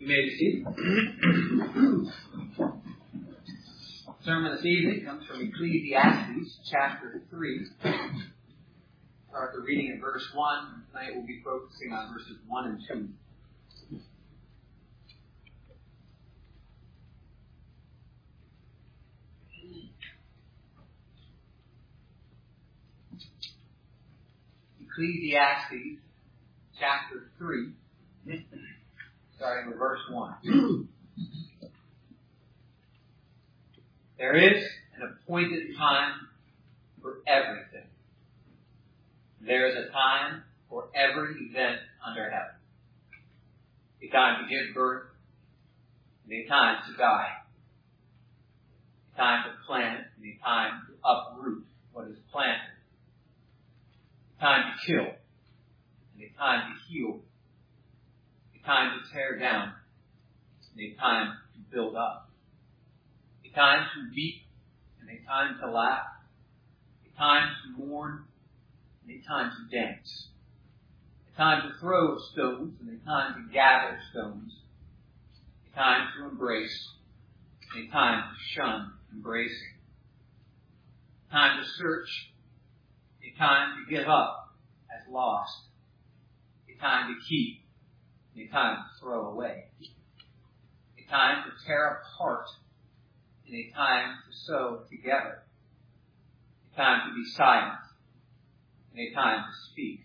You may be seated. Sermon this evening comes from Ecclesiastes chapter 3. Start the reading at verse 1. Tonight we'll be focusing on verses 1 and 2. Ecclesiastes chapter 3. Starting with verse 1. There is an appointed time for everything. There is a time for every event under heaven. A time to give birth, and a time to die. A time to plant, and a time to uproot what is planted. A time to kill, and a time to heal. A time to tear down, and a time to build up. A time to weep, and a time to laugh. A time to mourn, and a time to dance. A time to throw stones, and a time to gather stones. A time to embrace, and a time to shun embracing. A time to search, a time to give up as lost. A time to keep, a time to throw away. A time to tear apart, and a time to sew together. A time to be silent, and a time to speak.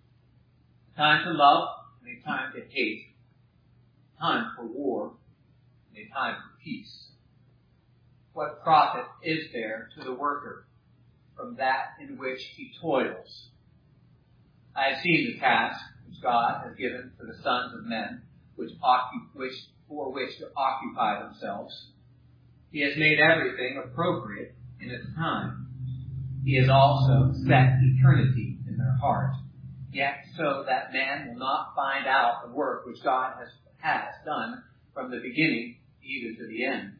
A time to love, and a time to hate. A time for war, and a time for peace. What profit is there to the worker from that in which he toils? I have seen the task which God has given to the sons of men, for which to occupy themselves. He has made everything appropriate in its time. He has also set eternity in their heart, yet so that man will not find out the work which God has done from the beginning even to the end.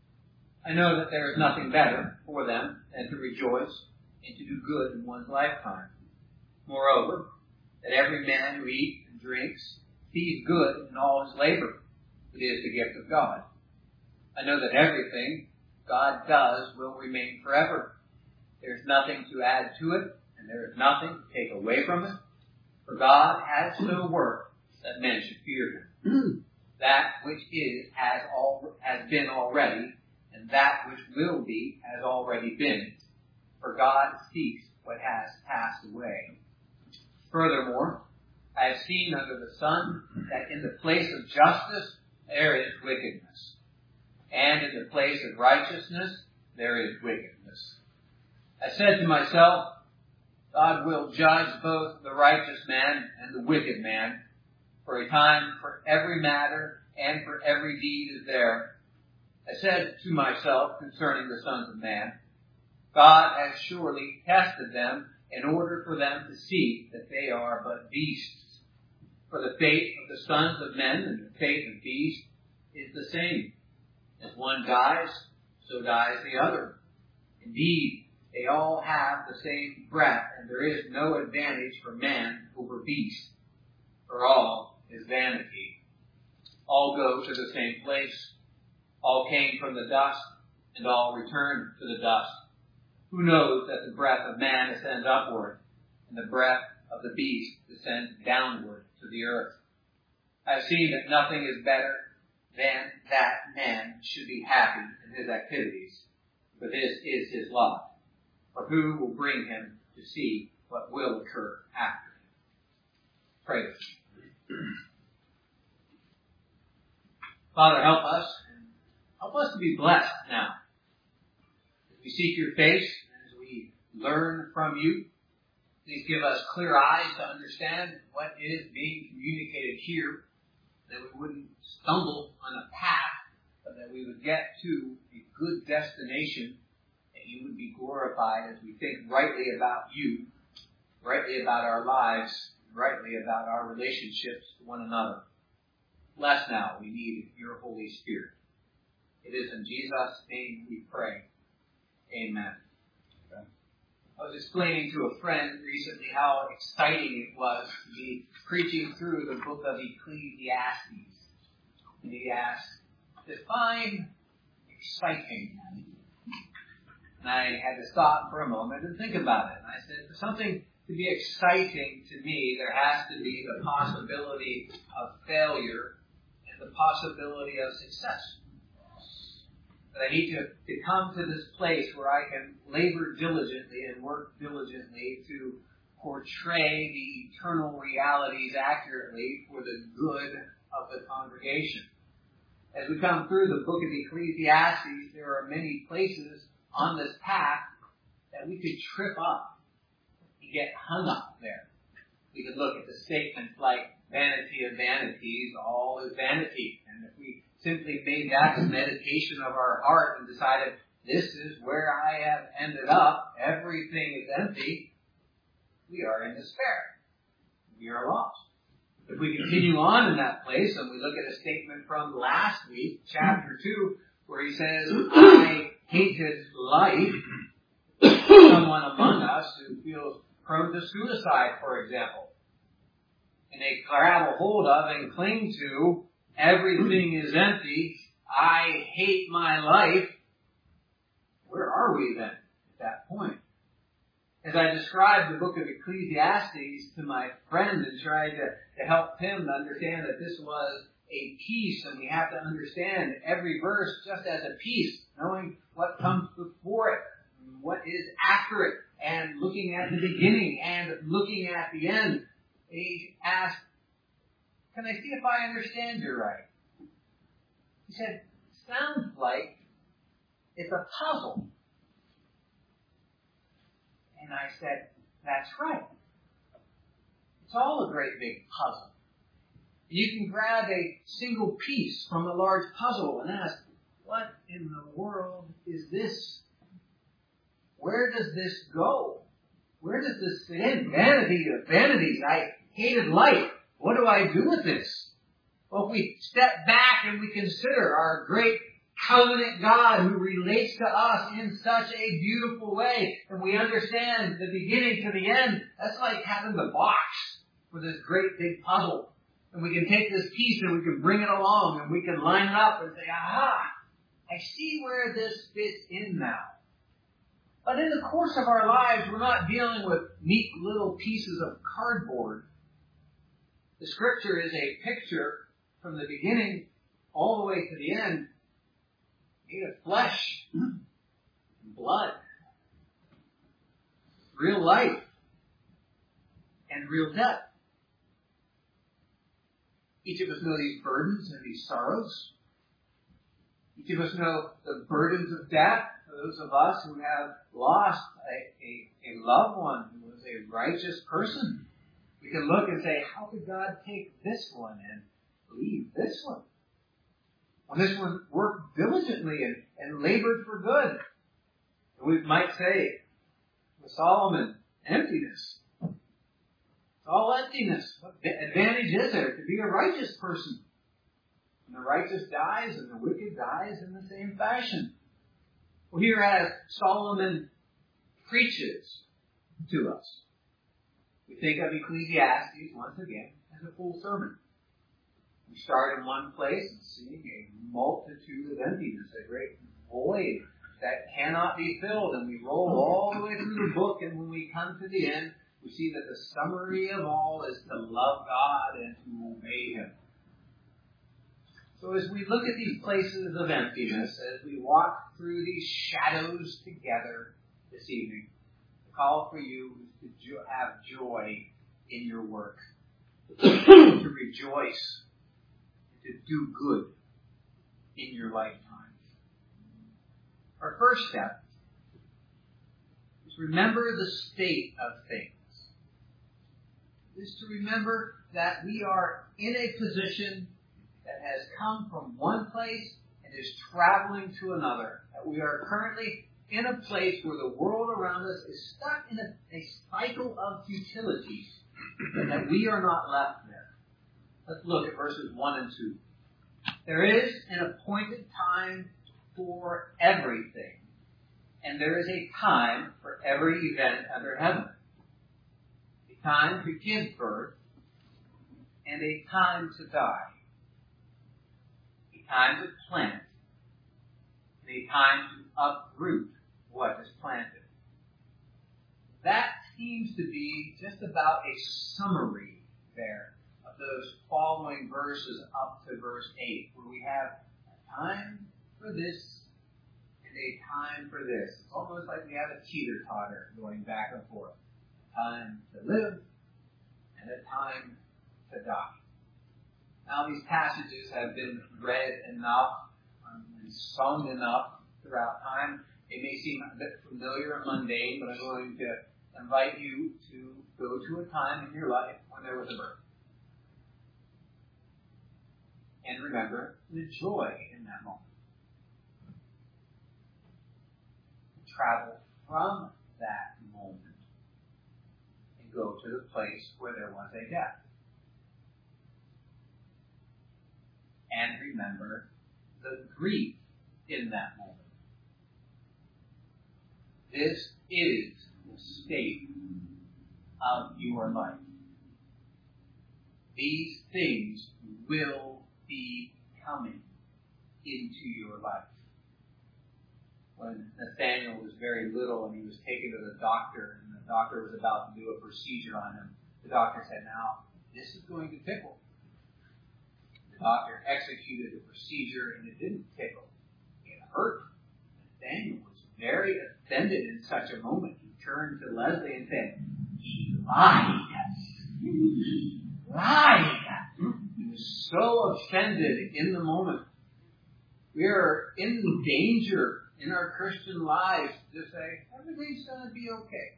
I know that there is nothing better for them than to rejoice and to do good in one's lifetime. Moreover, that every man who eats and drinks sees good in all his labor. It is the gift of God. I know that everything God does will remain forever. There is nothing to add to it, and there is nothing to take away from it. For God has so worked that men should fear Him. That which is has been already, and that which will be has already been. For God seeks what has passed away. Furthermore, I have seen under the sun that in the place of justice there is wickedness, and in the place of righteousness there is wickedness. I said to myself, God will judge both the righteous man and the wicked man, for a time for every matter and for every deed is there. I said to myself concerning the sons of man, God has surely tested them in order for them to see that they are but beasts. For the fate of the sons of men and the fate of beasts is the same. As one dies, so dies the other. Indeed, they all have the same breath, and there is no advantage for man over beast. For all is vanity. All go to the same place. All came from the dust, and all return to the dust. Who knows that the breath of man ascends upward, and the breath of the beast descends downward to the earth? I have seen that nothing is better than that man should be happy in his activities, for this is his lot. For who will bring him to see what will occur after him? Pray with me. Father, help us. Help us to be blessed now. As we seek your face, as we learn from you, please give us clear eyes to understand what is being communicated here, that we wouldn't stumble on a path, but that we would get to a good destination, that you would be glorified as we think rightly about you, rightly about our lives, rightly about our relationships to one another. Bless now, we need your Holy Spirit. It is in Jesus' name we pray. Amen. Okay. I was explaining to a friend recently how exciting it was to be preaching through the book of Ecclesiastes. and he asked, define exciting. And I had to stop for a moment and think about it. And I said, for something to be exciting to me, there has to be the possibility of failure and the possibility of success. That I need to come to this place where I can labor diligently and work diligently to portray the eternal realities accurately for the good of the congregation. As we come through the book of Ecclesiastes, there are many places on this path that we could trip up and get hung up there. We could look at the statements like, vanity of vanities, all is vanity. And if we simply made that the meditation of our heart and decided, this is where I have ended up, everything is empty, we are in despair. We are lost. If we continue on in that place and we look at a statement from last week, chapter 2, where he says, I hated life, someone among us who feels prone to suicide, for example, and they grab a hold of and cling to, everything is empty, I hate my life. Where are we then at that point? As I described the book of Ecclesiastes to my friend and tried to help him to understand that this was a piece, and we have to understand every verse just as a piece, knowing what comes before it, what is after it, and looking at the beginning and looking at the end. He asked, can I see if I understand you right? He said, sounds like it's a puzzle. And I said, that's right. It's all a great big puzzle. You can grab a single piece from a large puzzle and ask, what in the world is this? Where does this go? Where does this fit in? Vanity of vanities. I hated life. What do I do with this? Well, if we step back and we consider our great covenant God who relates to us in such a beautiful way, and we understand the beginning to the end, that's like having the box for this great big puzzle. And we can take this piece and we can bring it along and we can line it up and say, aha, I see where this fits in now. But in the course of our lives, we're not dealing with neat little pieces of cardboard. The Scripture is a picture from the beginning all the way to the end, made of flesh and blood, real life and real death. Each of us know these burdens and these sorrows. Each of us know the burdens of death. For those of us who have lost a loved one who was a righteous person, we can look and say, how could God take this one and leave this one? When this one worked diligently and labored for good. And we might say, with Solomon, emptiness. It's all emptiness. What advantage is there to be a righteous person? And the righteous dies and the wicked dies in the same fashion. Well, here as Solomon preaches to us, we think of Ecclesiastes once again as a full sermon. We start in one place and seeing a multitude of emptiness, a great void that cannot be filled, and we roll all the way through the book, and when we come to the end, we see that the summary of all is to love God and to obey Him. So as we look at these places of emptiness, as we walk through these shadows together this evening, the call for you is to have joy in your work, to rejoice, to do good in your lifetime. Our first step is remember the state of things. Is to remember that we are in a position that has come from one place and is traveling to another. That we are currently in a place where the world around us is stuck in a cycle of futility, and that we are not left there. Let's look at verses 1 and 2. There is an appointed time for everything, and there is a time for every event under heaven. A time to give birth, and a time to die. time to plant, and a time to uproot what is planted. That seems to be just about a summary there of those following verses up to verse 8, where we have a time for this and a time for this. It's almost like we have a teeter-totter going back and forth. A time to live and a time to die. Now these passages have been read enough and sung enough throughout time. It may seem a bit familiar and mundane, but I'm going to invite you to go to a time in your life when there was a birth. And remember the joy in that moment. Travel from that moment and go to the place where there was a death. And remember the grief in that moment. This is the state of your life. These things will be coming into your life. When Nathaniel was very little and he was taken to the doctor, and the doctor was about to do a procedure on him, the doctor said, "Now, this is going to tickle." The doctor executed the procedure and it didn't tickle. It hurt. Nathaniel was very offended in such a moment. He turned to Leslie and said, "He lied. He lied." He was so offended in the moment. We are in danger in our Christian lives to say, everything's going to be okay.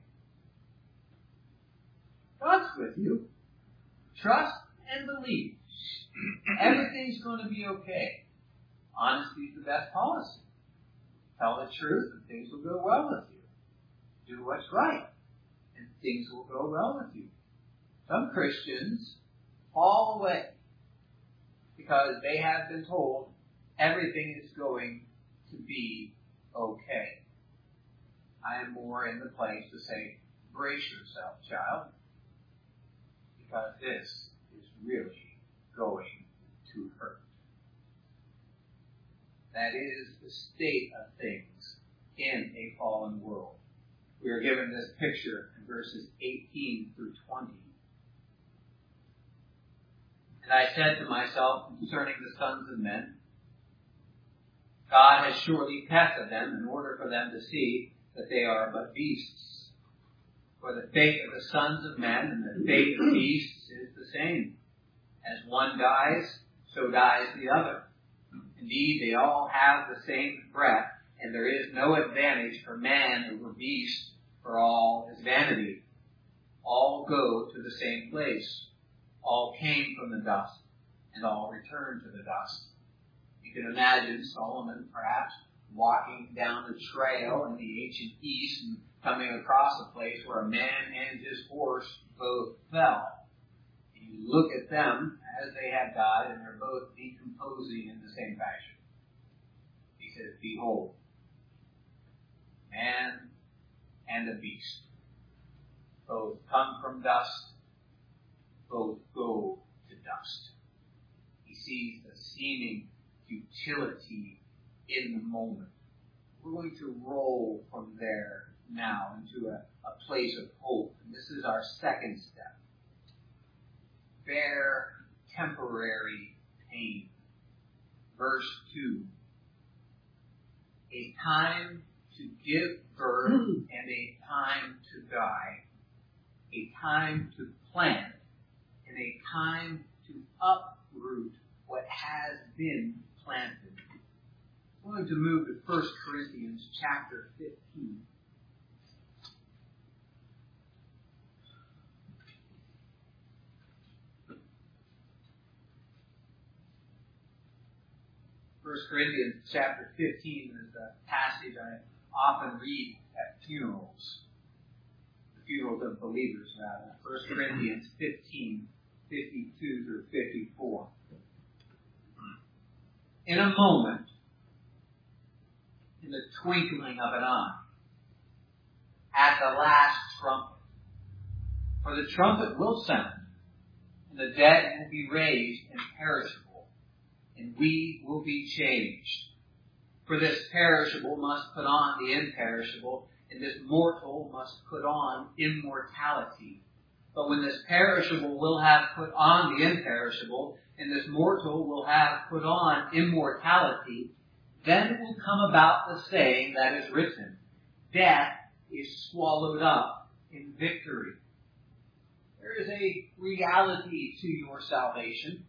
God's with you. Trust and believe. Everything's going to be okay. Honesty is the best policy. Tell the truth and things will go well with you. Do what's right and things will go well with you. Some Christians fall away because they have been told everything is going to be okay. I am more in the place to say, brace yourself, child, because this is really going to hurt. That is the state of things in a fallen world. We are given this picture in verses 18 through 20. And I said to myself concerning the sons of men, God has surely tested them in order for them to see that they are but beasts. For the fate of the sons of men and the fate of beasts is the same. As one dies, so dies the other. Indeed, they all have the same breath, and there is no advantage for man over beast, for all is vanity. All go to the same place. All came from the dust, and all return to the dust. You can imagine Solomon perhaps walking down the trail in the ancient East and coming across a place where a man and his horse both fell. And you look at them as they have died, and they're both decomposing in the same fashion. He says, "Behold, man and a beast. Both come from dust, both go to dust." He sees the seeming futility in the moment. We're going to roll from there now into a place of hope. And this is our second step. Bear temporary pain. Verse 2. A time to give birth and a time to die. A time to plant and a time to uproot what has been planted. I'm going to move to 1 Corinthians chapter 15. First Corinthians chapter 15 is a passage I often read at funerals. The funerals of believers, rather. 1 Corinthians 15, 52 through 54. In a moment, in the twinkling of an eye, at the last trumpet. For the trumpet will sound, and the dead will be raised imperishable, and we will be changed. For this perishable must put on the imperishable, and this mortal must put on immortality. But when this perishable will have put on the imperishable, and this mortal will have put on immortality, then will come about the saying that is written, death is swallowed up in victory. There is a reality to your salvation.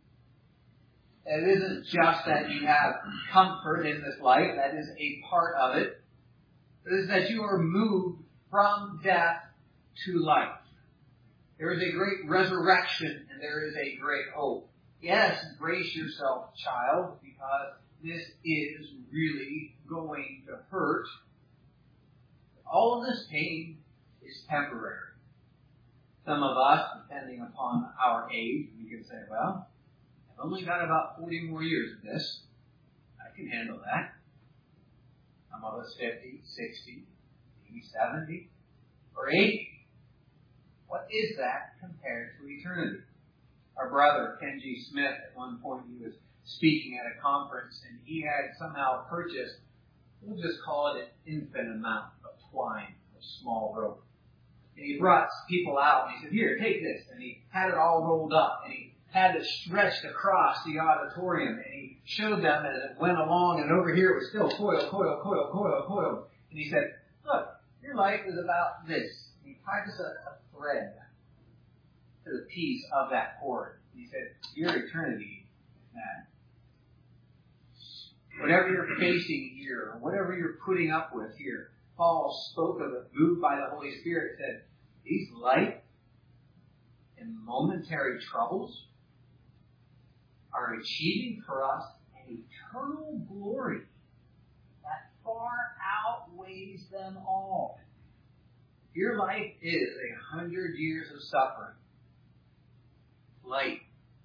It isn't just that you have comfort in this life, that is a part of it. It is that you are moved from death to life. There is a great resurrection and there is a great hope. Yes, brace yourself, child, because this is really going to hurt. All of this pain is temporary. Some of us, depending upon our age, we can say, well, I've only got about 40 more years of this. I can handle that. Some of us 50, 60, maybe 70, or 80. What is that compared to eternity? Our brother, Ken G. Smith, at one point he was speaking at a conference and he had somehow purchased, we'll just call it an infant amount of twine, a small rope. And he brought people out and he said, here, take this. And he had it all rolled up and he had it stretched across the auditorium and he showed them as it went along and over here it was still coil, coil, coil, coil, coil. And he said, look, your life is about this. And he tied us a thread to the piece of that cord. And he said, your eternity is that. Whatever you're facing here, or whatever you're putting up with here, Paul spoke of it, moved by the Holy Spirit, said, these light and momentary troubles are achieving for us an eternal glory that far outweighs them all. Your life is 100 years of suffering. Light.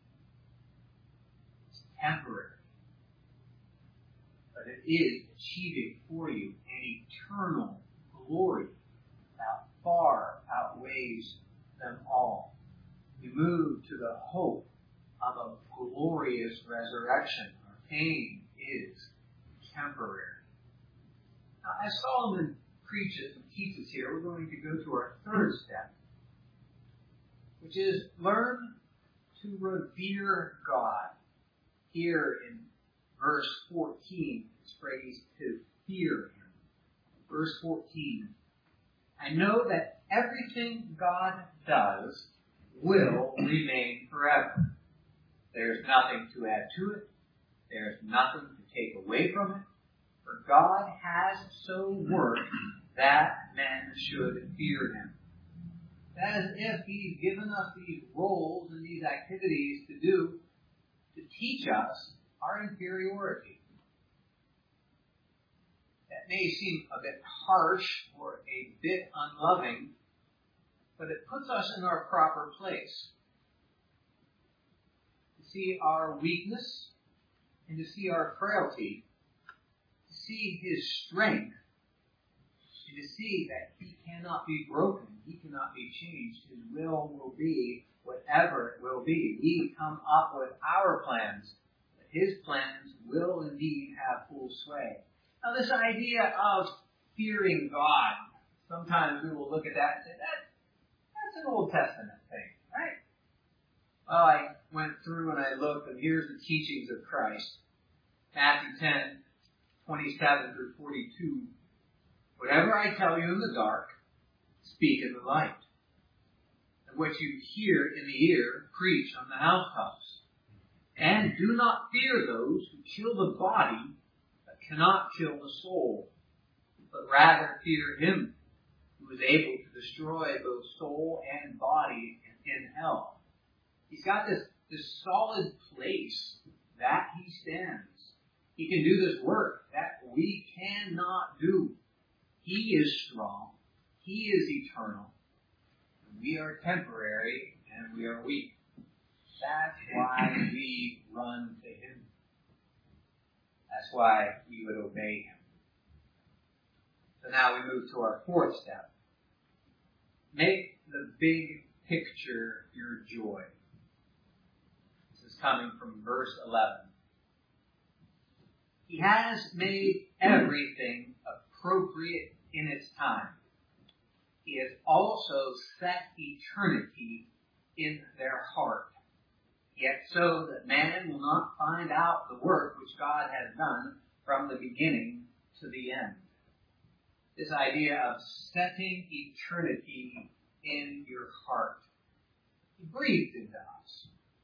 It's temporary. But it is achieving for you an eternal glory that far outweighs them all. We move to the hope of a glorious resurrection. Our pain is temporary. Now, as Solomon preaches and teaches here, we're going to go to our third step, which is learn to revere God. Here in verse 14, it's phrased to fear Him. Verse 14, I know that everything God does will remain forever. There's nothing to add to it. There's nothing to take away from it. For God has so worked that men should fear Him. As if He's given us these roles and these activities to do to teach us our inferiority. That may seem a bit harsh or a bit unloving, but it puts us in our proper place. To see our weakness and to see our frailty, to see His strength, and to see that He cannot be broken, He cannot be changed. His will be whatever it will be. We come up with our plans, but His plans will indeed have full sway. Now this idea of fearing God, sometimes we will look at that and say, that's an Old Testament thing, right? Well, I went through and I looked, and here's the teachings of Christ. Matthew 10, 27 through 42. Whatever I tell you in the dark, speak in the light. And what you hear in the ear, preach on the housetops. And do not fear those who kill the body, but cannot kill the soul, but rather fear Him who is able to destroy both soul and body in hell. He's got this solid place that He stands. He can do this work that we cannot do. He is strong. He is eternal. We are temporary and we are weak. That's why we run to Him. That's why we would obey Him. So now we move to our fourth step. Make the big picture your joy. This is coming from verse 11. He has made everything appropriate in its time. He has also set eternity in their heart, yet so that man will not find out the work which God has done from the beginning to the end. This idea of setting eternity in your heart. He breathed into us.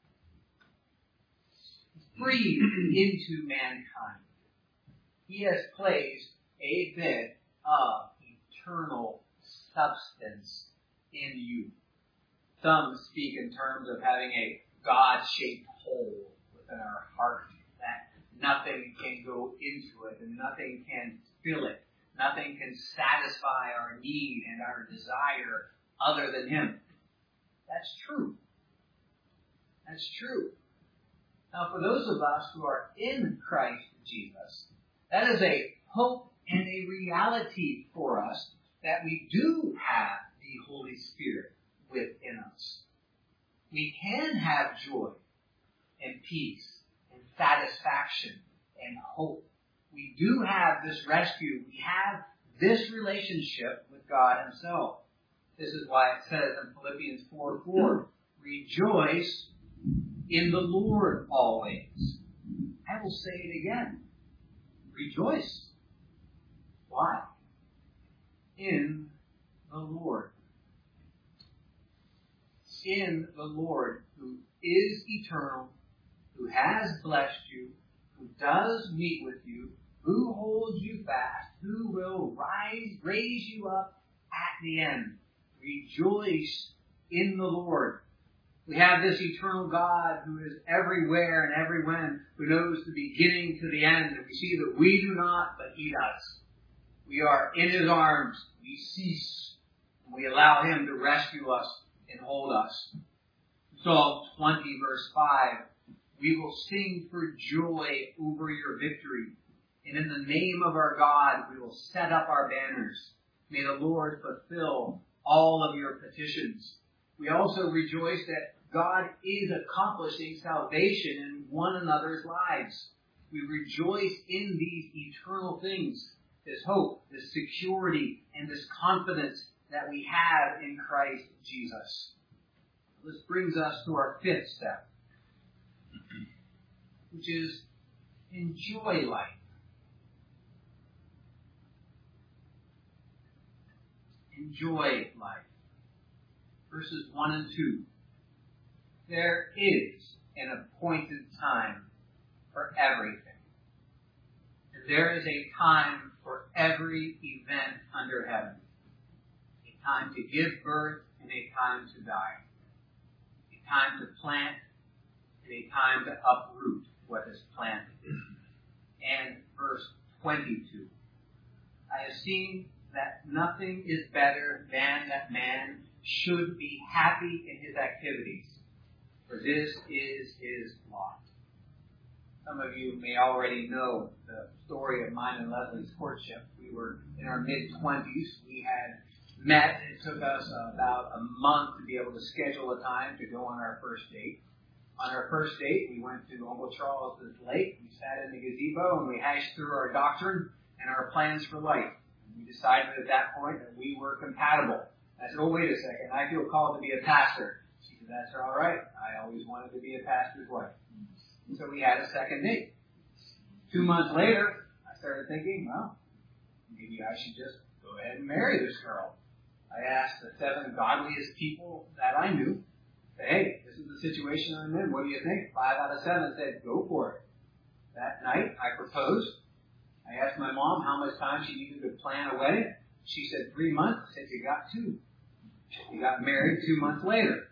He breathed into mankind. He has placed a bit of eternal substance in you. Some speak in terms of having a God-shaped hole within our heart that nothing can go into it and nothing can fill it. Nothing can satisfy our need and our desire other than Him. That's true. That's true. Now, for those of us who are in Christ Jesus, that is a hope and a reality for us that we do have the Holy Spirit within us. We can have joy and peace and satisfaction and hope. We do have this rescue. We have this relationship with God Himself. This is why it says in Philippians 4:4, rejoice in the Lord always. I will say it again. Rejoice. Why? In the Lord. In the Lord, who is eternal, who has blessed you, who does meet with you, who holds you fast, who will raise you up at the end. Rejoice in the Lord. We have this eternal God who is everywhere and everywhen, who knows the beginning to the end, and we see that we do not, but He does. We are in His arms. We cease. And we allow Him to rescue us and hold us. Psalm 20, verse 5, we will sing for joy over your victory. And in the name of our God, we will set up our banners. May the Lord fulfill all of your petitions. We also rejoice that God is accomplishing salvation in one another's lives. We rejoice in these eternal things, this hope, this security, and this confidence that we have in Christ Jesus. This brings us to our fifth step, which is enjoy life. Enjoy life. Verses 1 and 2. There is an appointed time for everything. And there is a time for every event under heaven. A time to give birth and a time to die. A time to plant and a time to uproot what is planted. And verse 22. I have seen that nothing is better than that man should be happy in his activities, for this is his lot. Some of you may already know the story of mine and Leslie's courtship. We were in our mid-20s. We had met. It took us about a month to be able to schedule a time to go on our first date. On our first date, we went to Uncle Charles's lake. We sat in the gazebo and we hashed through our doctrine and our plans for life. We decided at that point that we were compatible. I said, oh, wait a second. I feel called to be a pastor. She said, that's all right. I always wanted to be a pastor's wife. And so we had a second date. 2 months later, I started thinking, well, maybe I should just go ahead and marry this girl. I asked the 7 godliest people that I knew, hey, this is the situation I'm in. What do you think? 5 out of 7 said, go for it. That night, I proposed. I asked my mom how much time she needed to plan a wedding. She said 3 months. I said, you got 2. We got married 2 months later.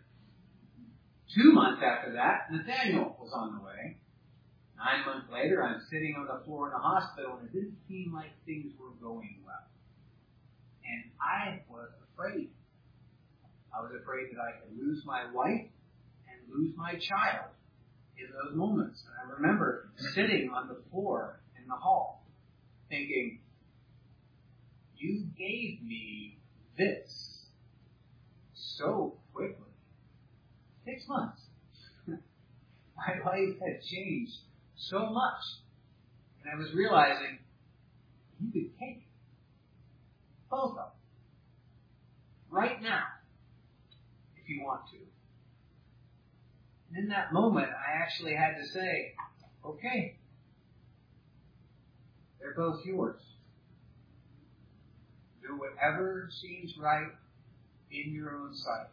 2 months after that, Nathaniel was on the way. 9 months later, I'm sitting on the floor in the hospital, and it didn't seem like things were going well. And I was afraid. I was afraid that I could lose my wife and lose my child in those moments. And I remember sitting on the floor in the hall, thinking, you gave me this so quickly. 6 months. My life had changed so much. And I was realizing you could take both of them right now if you want to. And in that moment, I actually had to say, okay, they're both yours. Do whatever seems right in your own sight.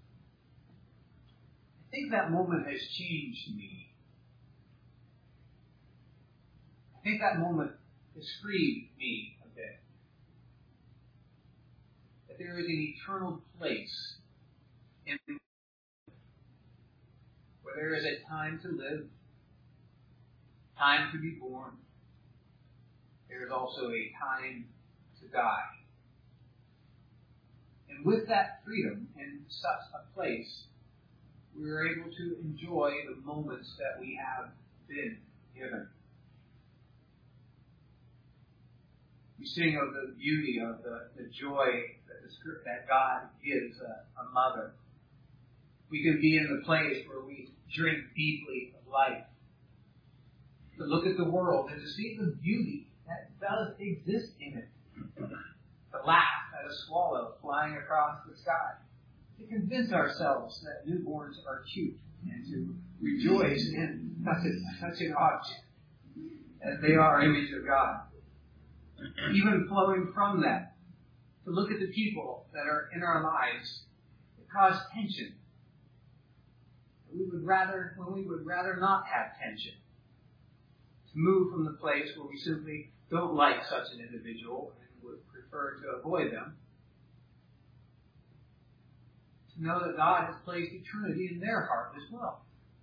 I think that moment has changed me. I think that moment has freed me a bit. That there is an eternal place in where there is a time to live, time to be born. There is also a time to die. And with that freedom in such a place, we are able to enjoy the moments that we have been given. We sing of the beauty of the joy that God gives a mother. We can be in the place where we drink deeply of life. To look at the world and to see the beauty that does exist in it. To laugh at a swallow flying across the sky. To convince ourselves that newborns are cute. And to rejoice in such an object as they are image of God. Even flowing from that, to look at the people that are in our lives that cause tension. When we would rather not have tension. To move from the place where we simply don't like such an individual and would prefer to avoid them. To know that God has placed eternity in their heart as well.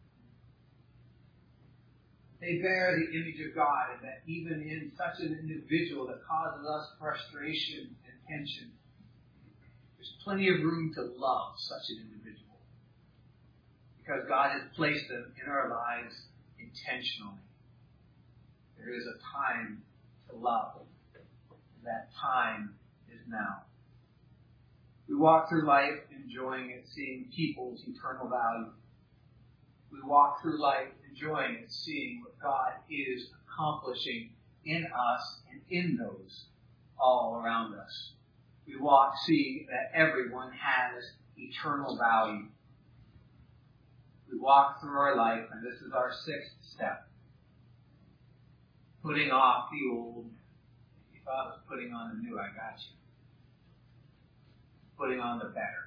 They bear the image of God, and that even in such an individual that causes us frustration and tension, there's plenty of room to love such an individual. Because God has placed them in our lives intentionally. There is a time to love. And that time is now. We walk through life enjoying it, seeing people's eternal value. We walk through life enjoying it, seeing what God is accomplishing in us and in those all around us. We walk seeing that everyone has eternal value. We walk through our life, and this is our sixth step. Putting off the old. If you thought it was putting on the new, I got you. Putting on the better.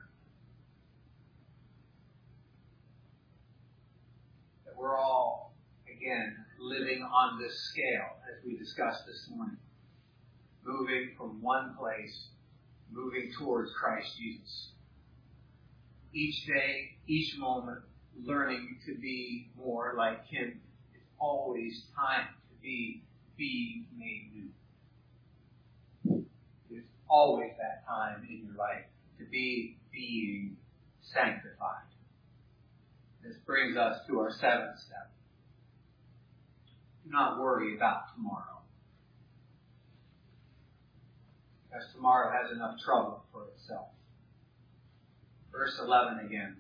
That we're all, again, living on this scale, as we discussed this morning. Moving from one place, moving towards Christ Jesus. Each day, each moment, learning to be more like Him. It's always time to be being made new. There's always that time in your life to be being sanctified. This brings us to our seventh step. Do not worry about tomorrow. Because tomorrow has enough trouble for itself. Verse 11 again.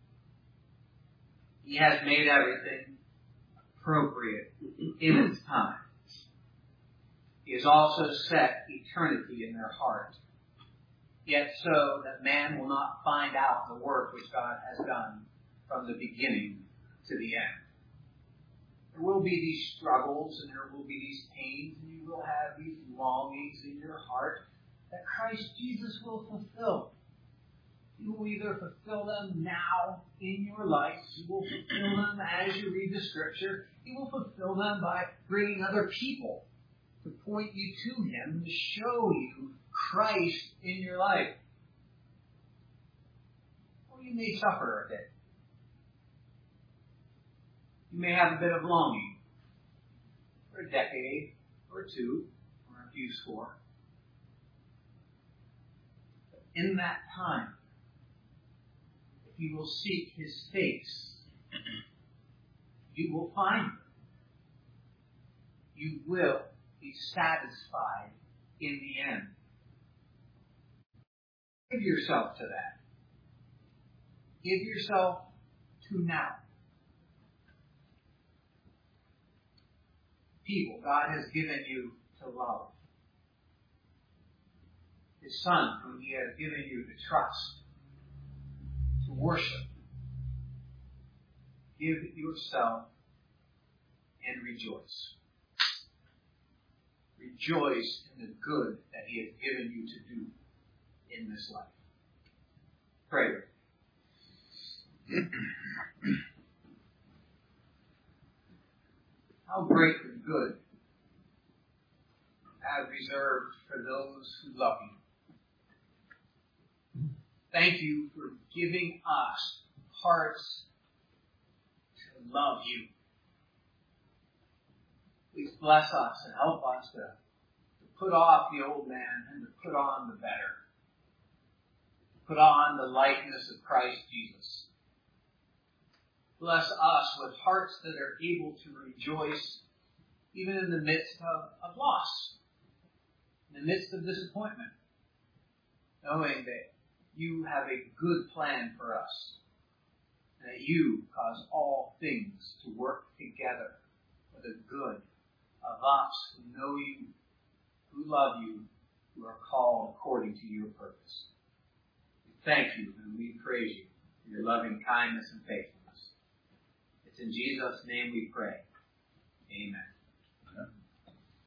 He has made everything appropriate in its time. He has also set eternity in their heart. Yet so that man will not find out the work which God has done from the beginning to the end. There will be these struggles and there will be these pains and you will have these longings in your heart that Christ Jesus will fulfill. He will either fulfill them now in your life. He will fulfill them as you read the Scripture. He will fulfill them by bringing other people to point you to Him, to show you Christ in your life. Or you may suffer a bit. You may have a bit of longing for a decade or two or a few score. But in that time, if you will seek His face, you will find Him. You will be satisfied in the end. Give yourself to that. Give yourself to now. people God has given you to love. His Son, whom He has given you to trust, to worship. Give yourself and rejoice. Rejoice in the good that He has given you to do in this life. Pray with me. How great and good you have reserved for those who love you. Thank you for giving us hearts to love you. Please bless us and help us to put off the old man and to put on the better. Put on the likeness of Christ Jesus. Bless us with hearts that are able to rejoice even in the midst of loss, in the midst of disappointment, knowing that you have a good plan for us, and that you cause all things to work together for the good of us who know you, who love you, who are called according to your purpose. We thank you and we praise you for your loving kindness and faithfulness. It's in Jesus' name we pray. Amen.